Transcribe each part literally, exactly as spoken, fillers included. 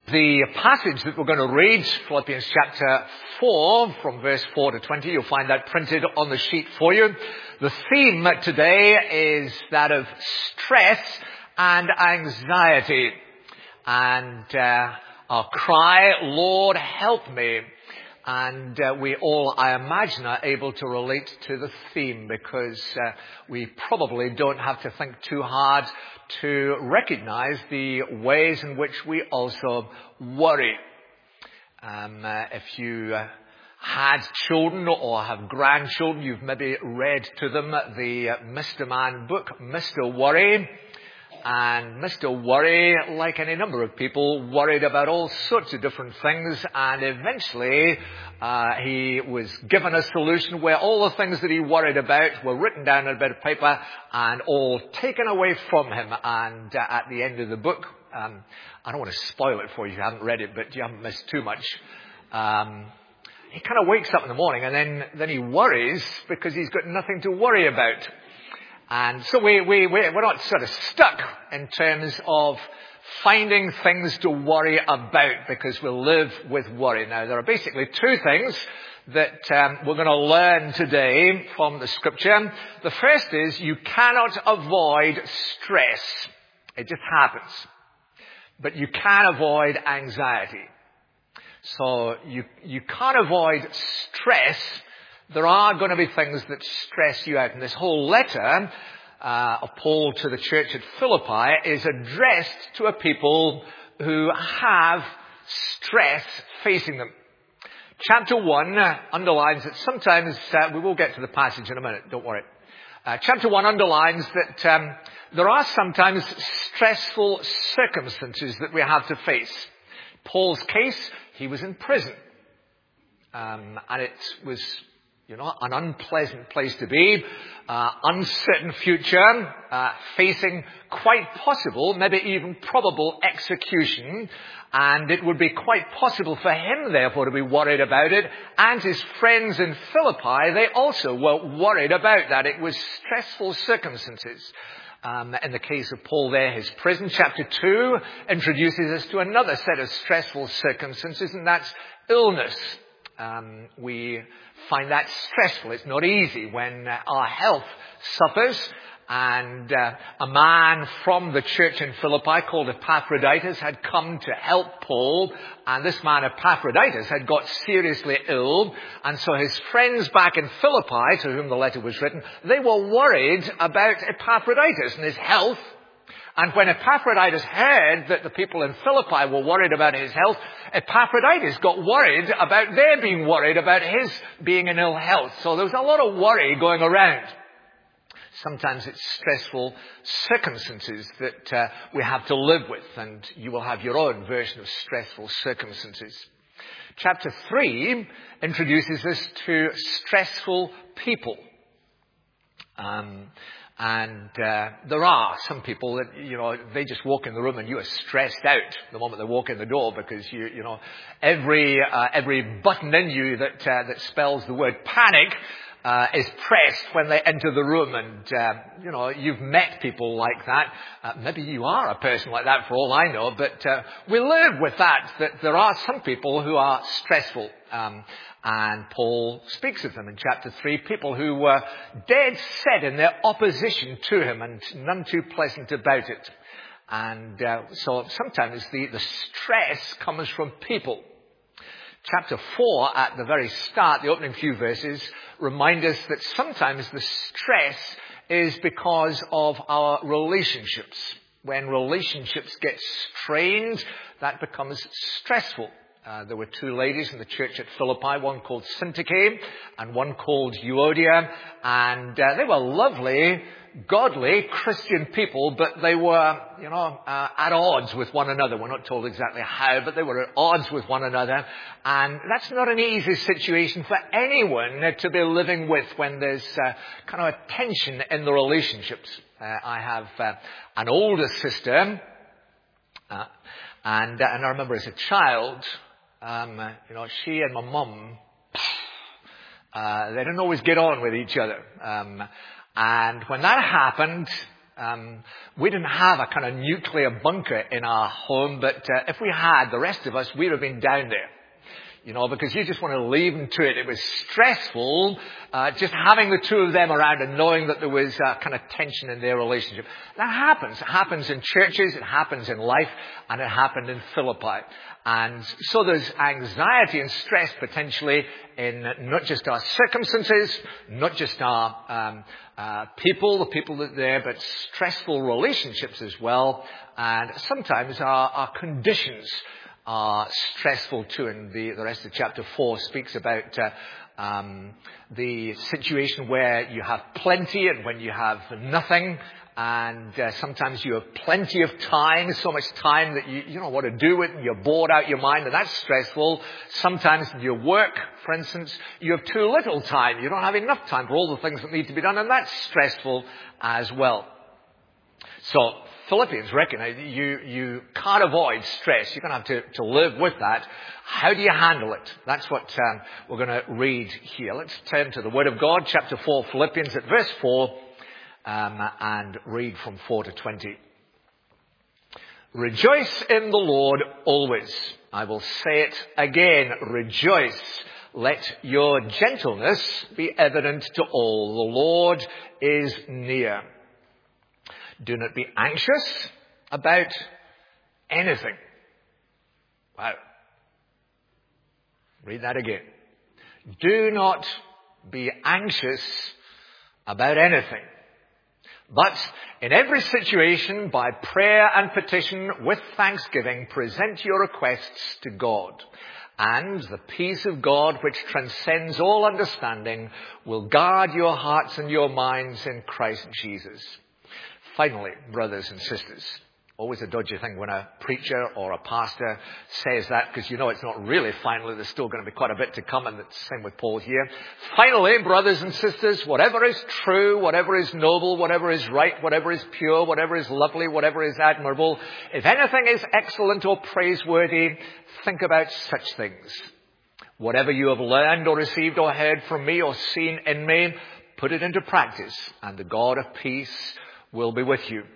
The passage that we're going to read, Philippians chapter four, from verse four to twenty, you'll find that printed on the sheet for you. The theme today is that of stress and anxiety. And uh, our cry, Lord, help me. And uh, we all, I imagine, are able to relate to the theme because uh, we probably don't have to think too hard to recognize the ways in which we also worry. Um, uh, if you uh, had children or have grandchildren, you've maybe read to them the uh, Mister Man book, Mister Worry. And Mister Worry, like any number of people, worried about all sorts of different things, and eventually uh, he was given a solution where all the things that he worried about were written down on a bit of paper and all taken away from him. And uh, at the end of the book, um, I don't want to spoil it for you if you haven't read it, but you haven't missed too much. Um, he kind of wakes up in the morning and then, then he worries because he's got nothing to worry about. And so we, we, we're not sort of stuck in terms of finding things to worry about because we'll live with worry. Now, there are basically two things that um, we're going to learn today from the scripture. The first is you cannot avoid stress. It just happens. But you can avoid anxiety. So you, you can't avoid stress. There are going to be things that stress you out. And this whole letter uh, of Paul to the church at Philippi is addressed to a people who have stress facing them. Chapter one uh, underlines that sometimes, uh, we will get to the passage in a minute, don't worry. Uh, chapter one underlines that um, there are sometimes stressful circumstances that we have to face. Paul's case, he was in prison. Um, and it was... You know, an unpleasant place to be, uh, uncertain future, uh, facing quite possible, maybe even probable execution. And it would be quite possible for him, therefore, to be worried about it. And his friends in Philippi, they also were worried about that. It was stressful circumstances. Um, in the case of Paul there, his prison. Chapter two introduces us to another set of stressful circumstances, and that's illness. Um, we find that stressful. It's not easy when uh, our health suffers. And uh, a man from the church in Philippi called Epaphroditus had come to help Paul. And this man Epaphroditus had got seriously ill. And so his friends back in Philippi, to whom the letter was written, they were worried about Epaphroditus and his health. And when Epaphroditus heard that the people in Philippi were worried about his health, Epaphroditus got worried about their being worried about his being in ill health. So there was a lot of worry going around. Sometimes it's stressful circumstances that uh, we have to live with, and you will have your own version of stressful circumstances. Chapter three introduces us to stressful people. Um... And uh, there are some people that, you know, they just walk in the room and you are stressed out the moment they walk in the door because, you you know, every uh, every button in you that uh, that spells the word panic uh, is pressed when they enter the room. And, uh, you know, you've met people like that. Uh, maybe you are a person like that for all I know. But uh, we live with that, that there are some people who are stressful. Um And Paul speaks of them in chapter three, people who were dead set in their opposition to him and none too pleasant about it. And uh, so sometimes the, the stress comes from people. Chapter four, at the very start, the opening few verses, remind us that sometimes the stress is because of our relationships. When relationships get strained, that becomes stressful. Uh, there were two ladies in the church at Philippi, one called Syntyche and one called Euodia. And uh, they were lovely, godly Christian people, but they were, you know, uh, at odds with one another. We're not told exactly how, but they were at odds with one another. And that's not an easy situation for anyone to be living with when there's uh, kind of a tension in the relationships. Uh, I have uh, an older sister, uh, and, uh, and I remember as a child, Um, you know, she and my mum, uh, they didn't always get on with each other. Um, and when that happened, Um, we didn't have a kind of nuclear bunker in our home, but uh, if we had, the rest of us, we'd have been down there. You know, because you just want to leave them to it. It was stressful, uh, just having the two of them around and knowing that there was uh, kind of tension in their relationship. That happens. It happens in churches, it happens in life, and it happened in Philippi. And so there's anxiety and stress potentially in not just our circumstances, not just our um, uh, people, the people that are there, but stressful relationships as well, and sometimes our, our conditions are stressful too. And the, the rest of chapter four speaks about uh, um, the situation where you have plenty and when you have nothing. And uh, sometimes you have plenty of time, so much time that you, you don't know what to do with, and you're bored out your mind, and that's stressful. Sometimes in your work, for instance, you have too little time. You don't have enough time for all the things that need to be done, and that's stressful as well. So Philippians recognize you, you can't avoid stress. You're going to have to, to live with that. How do you handle it? That's what um, we're going to read here. Let's turn to the Word of God, chapter four, Philippians at verse four, um, and read from four to twenty. Rejoice in the Lord always. I will say it again, rejoice. Let your gentleness be evident to all. The Lord is near. Do not be anxious about anything. Wow. Read that again. Do not be anxious about anything. But in every situation, by prayer and petition, with thanksgiving, present your requests to God. And the peace of God, which transcends all understanding, will guard your hearts and your minds in Christ Jesus. Finally, brothers and sisters, always a dodgy thing when a preacher or a pastor says that, because you know it's not really finally. There's still going to be quite a bit to come, and it's the same with Paul here. Finally, brothers and sisters, whatever is true, whatever is noble, whatever is right, whatever is pure, whatever is lovely, whatever is admirable, if anything is excellent or praiseworthy, think about such things. Whatever you have learned or received or heard from me or seen in me, put it into practice, and the God of peace will be with you.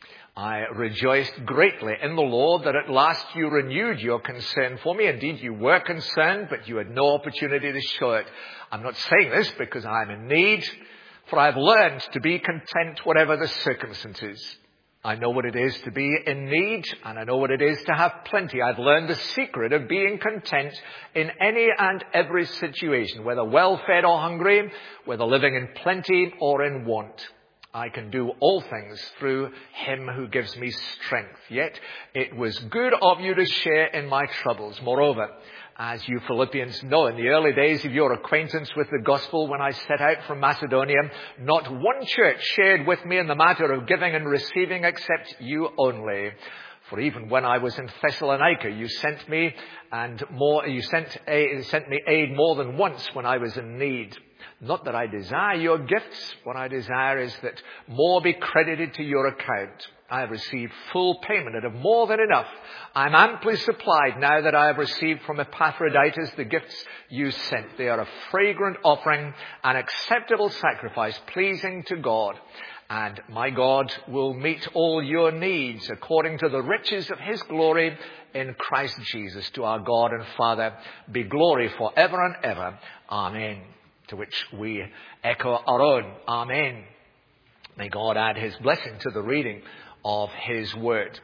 I rejoiced greatly in the Lord that at last you renewed your concern for me. Indeed, you were concerned, but you had no opportunity to show it. I'm not saying this because I'm in need, for I've learned to be content whatever the circumstances. I know what it is to be in need, and I know what it is to have plenty. I've learned the secret of being content in any and every situation, whether well-fed or hungry, whether living in plenty or in want. I can do all things through him who gives me strength. Yet it was good of you to share in my troubles. Moreover, as you Philippians know, in the early days of your acquaintance with the gospel, when I set out from Macedonia, not one church shared with me in the matter of giving and receiving except you only. For even when I was in Thessalonica, you sent me and more, you sent, a, sent me aid more than once when I was in need. Not that I desire your gifts. What I desire is that more be credited to your account. I have received full payment and have more than enough. I am amply supplied now that I have received from Epaphroditus the gifts you sent. They are a fragrant offering, an acceptable sacrifice, pleasing to God. And my God will meet all your needs according to the riches of his glory in Christ Jesus. To our God and Father be glory forever and ever. Amen. To which we echo our own Amen. May God add his blessing to the reading of his word.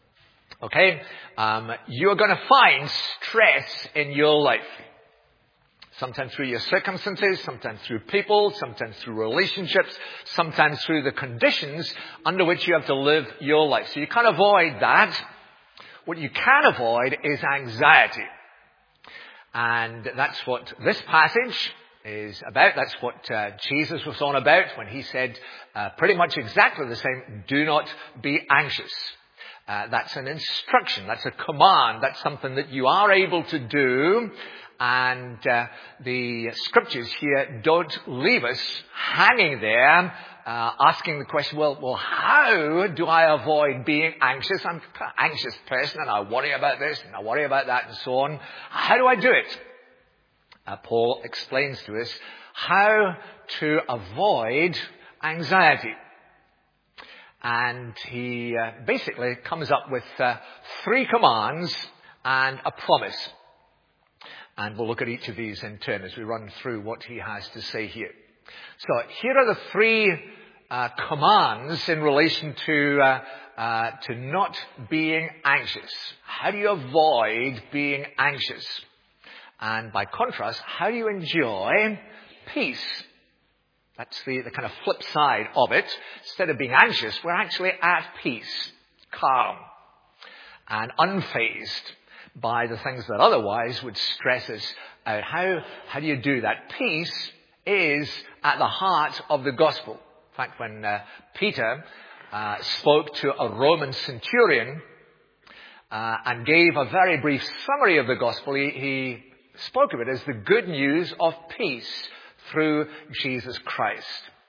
Okay, um, you're going to find stress in your life. Sometimes through your circumstances, sometimes through people, sometimes through relationships, sometimes through the conditions under which you have to live your life. So you can't avoid that. What you can avoid is anxiety. And that's what this passage is about. That's what uh, Jesus was on about when he said uh, pretty much exactly the same. Do not be anxious. Uh, that's an instruction. That's a command. That's something that you are able to do. And uh, the scriptures here don't leave us hanging there, uh, asking the question, well, well, how do I avoid being anxious? I'm an anxious person and I worry about this and I worry about that and so on. How do I do it? Uh, Paul explains to us how to avoid anxiety. And he uh, basically comes up with uh, three commands and a promise. And we'll look at each of these in turn as we run through what he has to say here. So here are the three uh, commands in relation to uh, uh, to not being anxious. How do you avoid being anxious? And by contrast, how do you enjoy peace? That's the, the kind of flip side of it. Instead of being anxious, we're actually at peace, calm, and unfazed by the things that otherwise would stress us out. How, how do you do that? Peace is at the heart of the gospel. In fact, when uh, Peter uh, spoke to a Roman centurion uh, and gave a very brief summary of the gospel, he, he spoke of it as the good news of peace through Jesus Christ.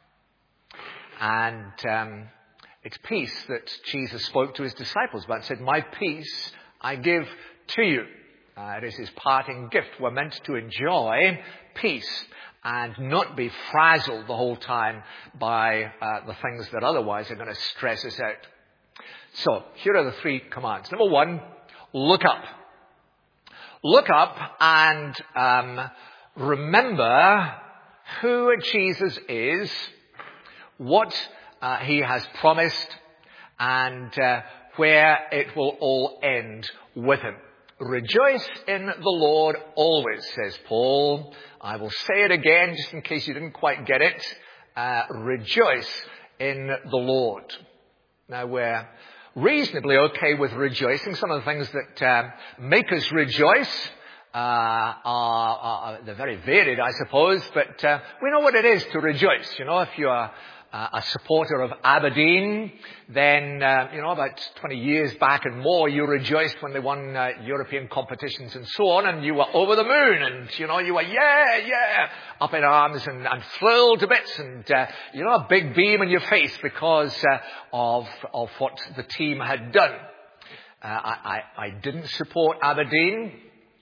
And um, it's peace that Jesus spoke to his disciples about. He said, "My peace I give to you." Uh, it is his parting gift. We're meant to enjoy peace and not be frazzled the whole time by uh, the things that otherwise are going to stress us out. So here are the three commands. Number one, look up. Look up and um, remember who Jesus is, what uh, he has promised, and uh, where it will all end with him. Rejoice in the Lord always, says Paul. I will say it again just in case you didn't quite get it. Uh, rejoice in the Lord. Now we're reasonably okay with rejoicing. Some of the things that uh, make us rejoice uh, are, are they're very varied, I suppose, but uh, we know what it is to rejoice. You know, if you are uh, a supporter of Aberdeen, then uh, you know about twenty years back and more, you rejoiced when they won uh, European competitions and so on, and you were over the moon, and you know you were yeah, yeah, up in arms and, and thrilled to bits, and uh, you know a big beam in your face because uh, of of what the team had done. Uh, I, I I didn't support Aberdeen.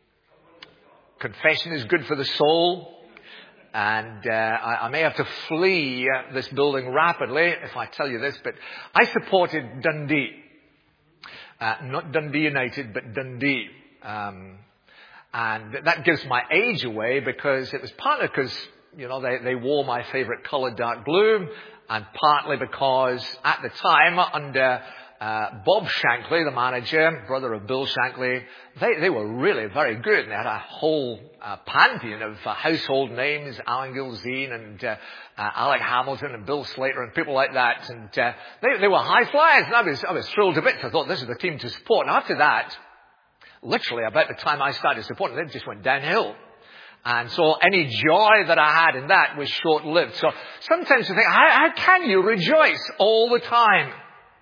Confession is good for the soul. And uh, I, I may have to flee uh, this building rapidly if I tell you this, but I supported Dundee. Uh, not Dundee United, but Dundee. Um, and that gives my age away because it was partly because, you know, they, they wore my favourite colour, dark blue, and partly because at the time, under Uh, Bob Shankly, the manager, brother of Bill Shankly, they, they were really very good. And they had a whole uh, pantheon of uh, household names, Alan Gilzine and uh, uh, Alec Hamilton and Bill Slater and people like that. And uh, they, they were high flyers. And I was, I was thrilled to bits. I thought, this is the team to support. And after that, literally about the time I started supporting, they just went downhill. And so any joy that I had in that was short-lived. So sometimes you think, how, how can you rejoice all the time?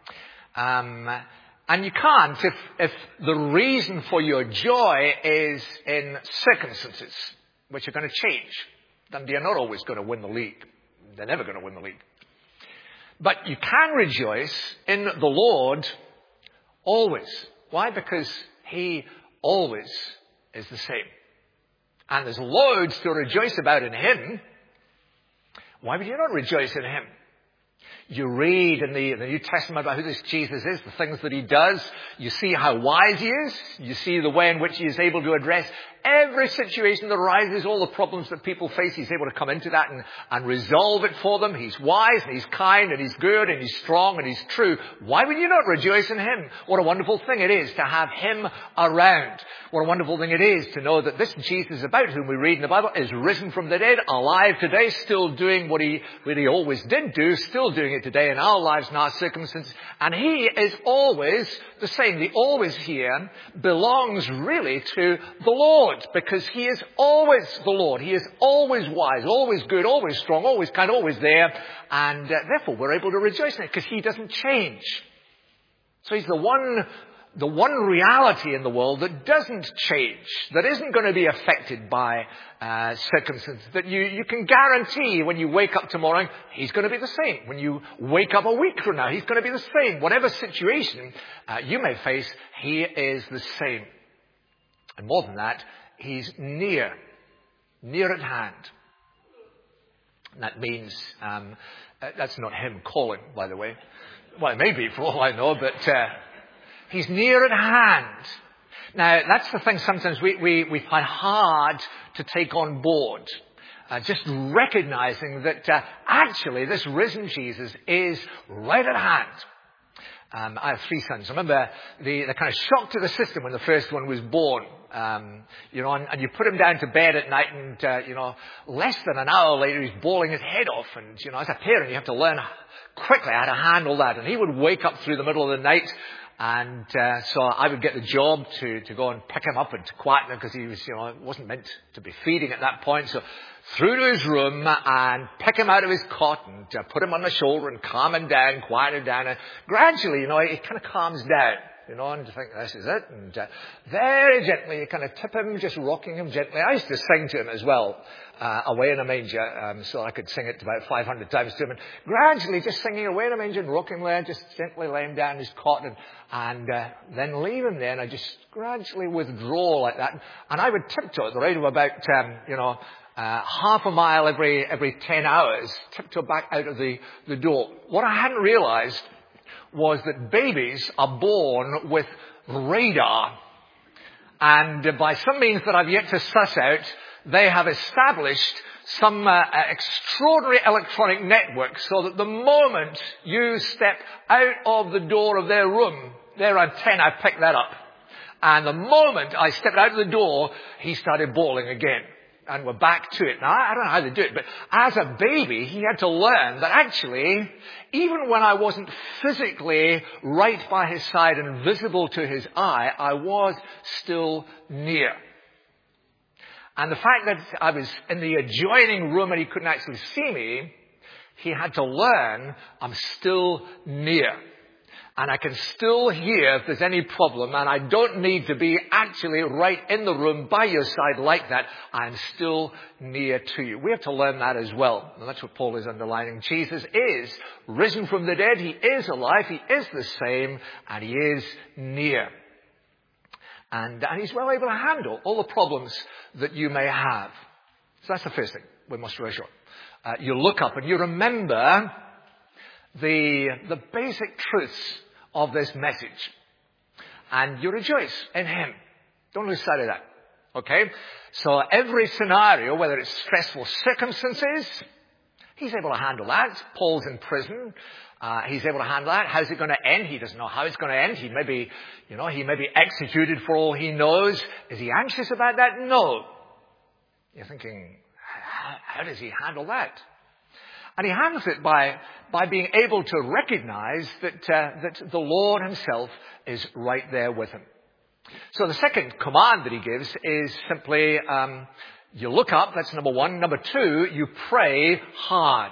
Um, and you can't if, if the reason for your joy is in circumstances which are going to change. Dundee are not always going to win the league. They're never going to win the league. But you can rejoice in the Lord always. Why? Because he always is the same. And there's loads to rejoice about in him. Why would you not rejoice in him? You read in the, the New Testament about who this Jesus is, the things that he does. You see how wise he is. You see the way in which he is able to address every situation that arises, all the problems that people face. He's able to come into that and, and resolve it for them. He's wise and he's kind and he's good and he's strong and he's true. Why would you not rejoice in him? What a wonderful thing it is to have him around. What a wonderful thing it is to know that this Jesus about whom we read in the Bible is risen from the dead, alive today, still doing what he, what he always did do, still doing it today in our lives and our circumstances. And he is always the same. The always here belongs really to the Lord, because he is always the Lord. He is always wise, always good, always strong, always kind, always there. And uh, therefore we're able to rejoice in it because he doesn't change. So he's the one the one reality in the world that doesn't change, that isn't going to be affected by uh, circumstances, that you, you can guarantee when you wake up tomorrow, he's going to be the same. When you wake up a week from now, he's going to be the same. Whatever situation uh, you may face, he is the same. And more than that, he's near, near at hand. And that means, um, that's not him calling, by the way. Well, it may be for all I know, but uh, he's near at hand. Now, that's the thing sometimes we, we, we find hard to take on board. Uh, just recognizing that uh, actually this risen Jesus is right at hand. Um, I have three sons. I remember the, the kind of shock to the system when the first one was born. Um, you know, and, and you put him down to bed at night and, uh, you know, less than an hour later he's bawling his head off. And, you know, as a parent you have to learn quickly how to handle that. And he would wake up through the middle of the night. And uh, so I would get the job to, to go and pick him up and to quieten him because he was, you know, wasn't meant to be feeding at that point. So through to his room and pick him out of his cot and uh, put him on my shoulder and calm him down, quiet him down. And gradually, you know, he kind of calms down, you know, and you think, this is it. And uh, very gently, you kind of tip him, just rocking him gently. I used to sing to him as well, uh, Away in a Manger, um, so I could sing it about five hundred times to him. And gradually, just singing Away in a Manger and rocking him there, just gently lay him down in his cot and, and uh, then leave him there. And I just gradually withdraw like that. And I would tiptoe at the rate of about, um, you know, Uh, half a mile every every ten hours, tiptoe back out of the, the door. What I hadn't realized was that babies are born with radar. And uh, by some means that I've yet to suss out, they have established some uh, extraordinary electronic network so that the moment you step out of the door of their room, their antenna picked that up. And the moment I stepped out of the door, he started bawling again. And we're back to it. Now, I don't know how they do it, but as a baby, he had to learn that actually, even when I wasn't physically right by his side and visible to his eye, I was still near. And the fact that I was in the adjoining room and he couldn't actually see me, he had to learn I'm still near. And I can still hear if there's any problem, and I don't need to be actually right in the room by your side like that. I'm still near to you. We have to learn that as well. And that's what Paul is underlining. Jesus is risen from the dead. He is alive. He is the same, and he is near. And, and he's well able to handle all the problems that you may have. So that's the first thing we must reassure. Uh, you look up and you remember the, the basic truths of this message. And you rejoice in him. Don't lose sight of that. Okay? So every scenario, whether it's stressful circumstances, he's able to handle that. Paul's in prison. Uh, he's able to handle that. How's it going to end? He doesn't know how it's going to end. He may be, you know, he may be executed for all he knows. Is he anxious about that? No. You're thinking, how, how does he handle that? And he handles it by, by being able to recognize that, uh, that the Lord himself is right there with him. So the second command that he gives is simply, um, you look up, that's number one. Number two, you pray hard.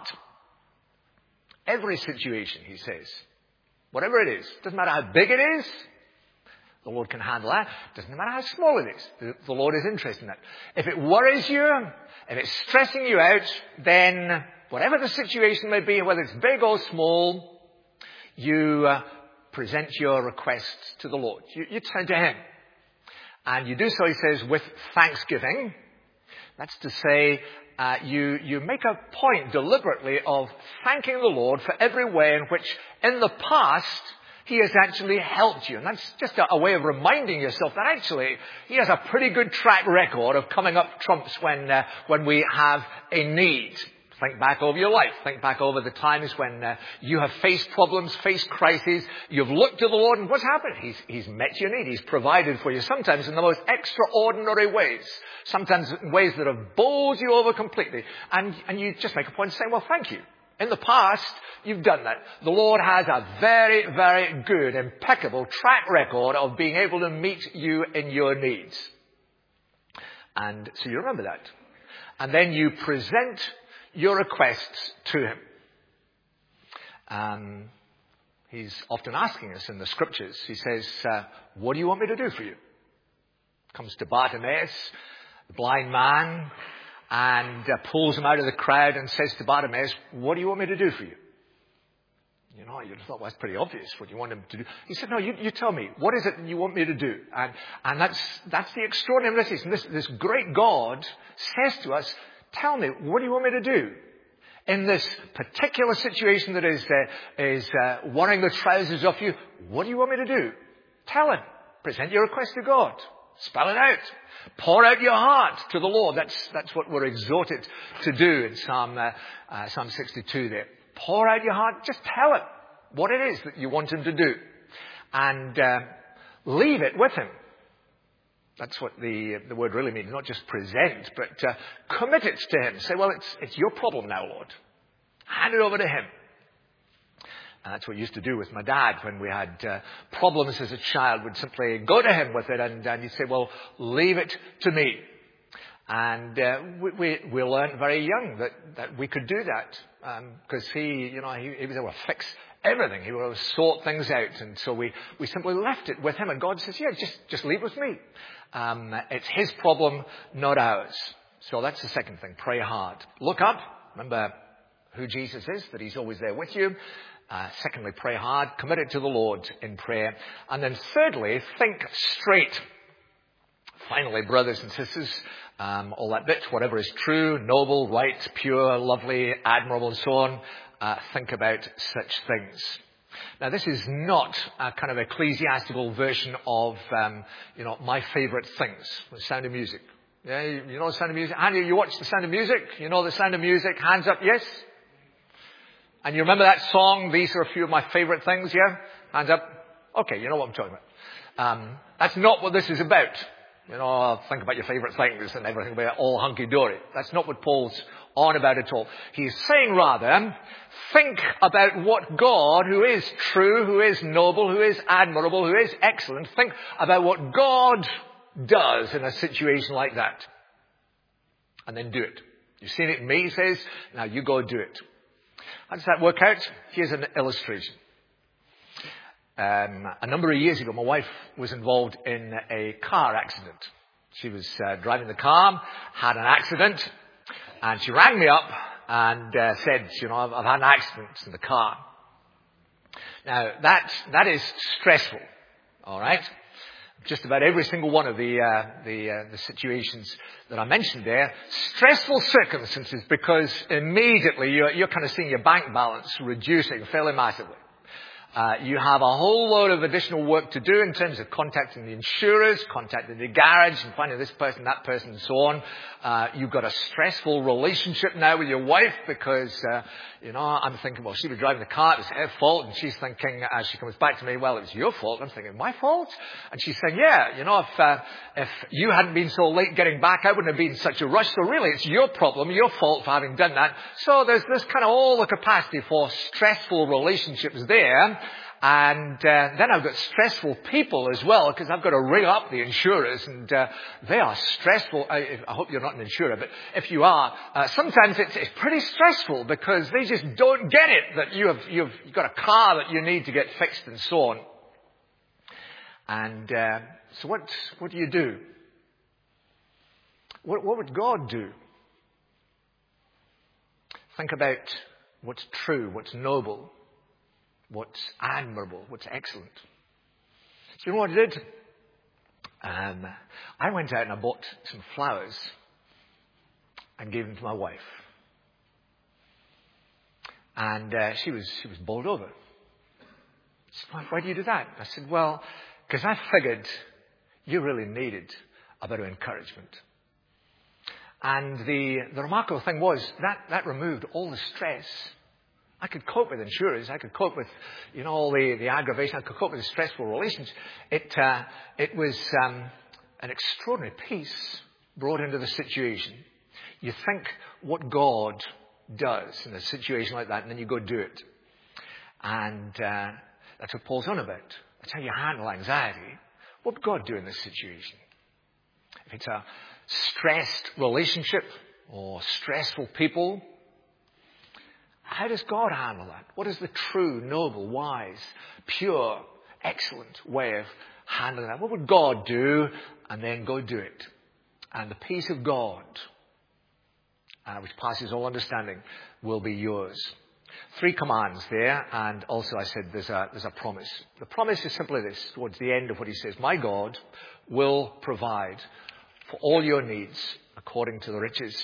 Every situation, he says, whatever it is, doesn't matter how big it is, the Lord can handle that. Doesn't matter how small it is, the, the Lord is interested in that. If it worries you, if it's stressing you out, then whatever the situation may be, whether it's big or small, you uh, present your requests to the Lord. You, you turn to him. And you do so, he says, with thanksgiving. That's to say, uh, you, you make a point deliberately of thanking the Lord for every way in which in the past he has actually helped you. And that's just a, a way of reminding yourself that actually he has a pretty good track record of coming up trumps when, uh, when we have a need. Think back over your life. Think back over the times when uh, you have faced problems, faced crises. You've looked to the Lord, and what's happened? He's, he's met your need. He's provided for you, sometimes in the most extraordinary ways. Sometimes in ways that have bowled you over completely. And, and you just make a point of saying, well, thank you. In the past, you've done that. The Lord has a very, very good, impeccable track record of being able to meet you in your needs. And so you remember that. And then you present your requests to him. Um, he's often asking us in the scriptures. He says, uh, what do you want me to do for you? Comes to Bartimaeus, the blind man, and uh, pulls him out of the crowd and says to Bartimaeus, what do you want me to do for you? You know, you thought, well, that's pretty obvious what you want him to do. He said, no, you, you tell me. What is it you want me to do? And, and that's, that's the extraordinary message. And this, this great God says to us, tell me, what do you want me to do? In this particular situation that is, uh, is uh, worrying the trousers off you, what do you want me to do? Tell him. Present your request to God. Spell it out. Pour out your heart to the Lord. That's, that's what we're exhorted to do in Psalm, uh, uh, Psalm sixty-two there. Pour out your heart. Just tell him what it is that you want him to do. And uh, leave it with him. That's what the the word really means. Not just present, but uh, commit it to him. Say, well, it's it's your problem now, Lord. Hand it over to him. And that's what we used to do with my dad when we had uh, problems as a child. We'd simply go to him with it, and, and he'd say, well, leave it to me. And uh, we, we, we learned very young that, that we could do that. Because um, he, you know, he, he was able to fix everything. He would sort things out. And so we, we simply left it with him. And God says, yeah, just, just leave it with me. Um, it's his problem, not ours. So that's the second thing. Pray hard. Look up. Remember who Jesus is, that he's always there with you. Uh, secondly, pray hard. Commit it to the Lord in prayer. And then thirdly, think straight. Finally, brothers and sisters, um, all that bit, whatever is true, noble, right, pure, lovely, admirable, and so on, uh, think about such things. Now, this is not a kind of ecclesiastical version of, um, you know, my favorite things, the Sound of Music. Yeah, you, you know the Sound of Music? And you, you watch the Sound of Music? You know the Sound of Music? Hands up, yes? And you remember that song, these are a few of my favorite things, yeah? Hands up. Okay, you know what I'm talking about. Um, that's not what this is about. You know, think about your favorite things and everything will be all hunky-dory. That's not what Paul's on about at all. He's saying rather, think about what God, who is true, who is noble, who is admirable, who is excellent, think about what God does in a situation like that. And then do it. You've seen it in me, he says, now you go do it. How does that work out? Here's an illustration. Um, a number of years ago, my wife was involved in a car accident. She was uh, driving the car, had an accident, and she rang me up and uh, said, you know, I've, I've had an accident in the car. Now, that that is stressful, all right? Just about every single one of the uh, the, uh, the situations that I mentioned there, stressful circumstances, because immediately you're, you're kind of seeing your bank balance reducing fairly massively. Uh, you have a whole load of additional work to do in terms of contacting the insurers, contacting the garage and finding this person, that person, and so on. Uh, you've got a stressful relationship now with your wife because, uh, you know, I'm thinking, well, she was driving the car, it was her fault, and she's thinking, as she comes back to me, well, it was your fault. I'm thinking, my fault? And she's saying, yeah, you know, if, uh, if you hadn't been so late getting back, I wouldn't have been in such a rush. So really, it's your problem, your fault for having done that. So there's this kind of all the capacity for stressful relationships there. And uh, then I've got stressful people as well, because I've got to ring up the insurers, and uh, they are stressful. I, I hope you're not an insurer, but if you are, uh, sometimes it's, it's pretty stressful because they just don't get it that you have you've, you've got a car that you need to get fixed and so on. And uh, so what what do you do? What, what would God do? Think about what's true, what's noble, what's admirable, what's excellent. So you know what I did? Um, I went out and I bought some flowers and gave them to my wife. And uh, she was she was bowled over. She said, why, why do you do that? I said, well, because I figured you really needed a bit of encouragement. And the, the remarkable thing was that, that removed all the stress. I could cope with insurers. I could cope with, you know, all the, the aggravation. I could cope with the stressful relations. It, uh, it was um, an extraordinary peace brought into the situation. You think what God does in a situation like that, and then you go do it. And uh, that's what Paul's on about. That's how you handle anxiety. What would God do in this situation? If it's a stressed relationship or stressful people, how does God handle that? What is the true, noble, wise, pure, excellent way of handling that? What would God do? And then go do it. And the peace of God, uh, which passes all understanding, will be yours. Three commands there, and also I said there's a, there's a promise. The promise is simply this, towards the end of what he says. My God will provide for all your needs according to the riches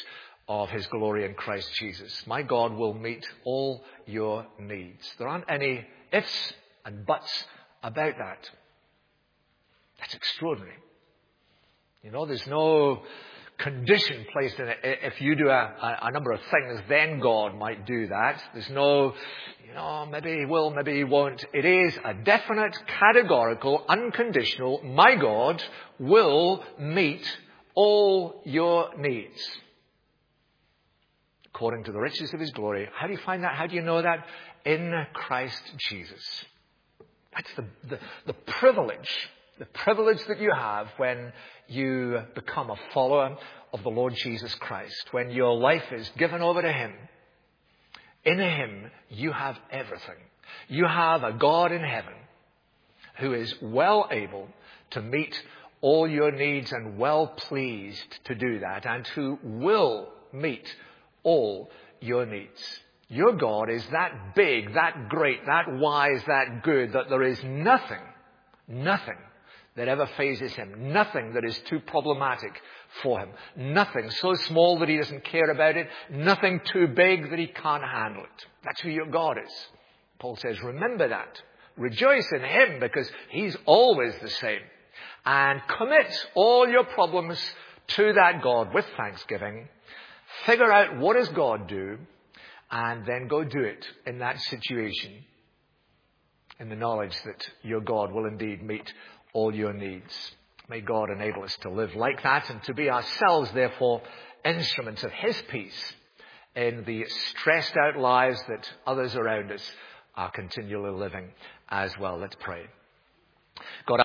of his glory in Christ Jesus. My God will meet all your needs. There aren't any ifs and buts about that. That's extraordinary. You know, there's no condition placed in it. If you do a, a number of things, then God might do that. There's no, you know, maybe he will, maybe he won't. It is a definite, categorical, unconditional, my God will meet all your needs according to the riches of his glory. How do you find that? How do you know that? In Christ Jesus. That's the, the, the privilege, the privilege that you have when you become a follower of the Lord Jesus Christ. When your life is given over to him. In him, you have everything. You have a God in heaven who is well able to meet all your needs and well pleased to do that, and who will meet all your needs. Your God is that big, that great, that wise, that good, that there is nothing, nothing that ever phases him. Nothing that is too problematic for him. Nothing so small that he doesn't care about it. Nothing too big that he can't handle it. That's who your God is. Paul says, remember that. Rejoice in him because he's always the same. And commit all your problems to that God with thanksgiving. Figure out what does God do, and then go do it in that situation, in the knowledge that your God will indeed meet all your needs. May God enable us to live like that and to be ourselves, therefore, instruments of his peace in the stressed out lives that others around us are continually living as well. Let's pray. God,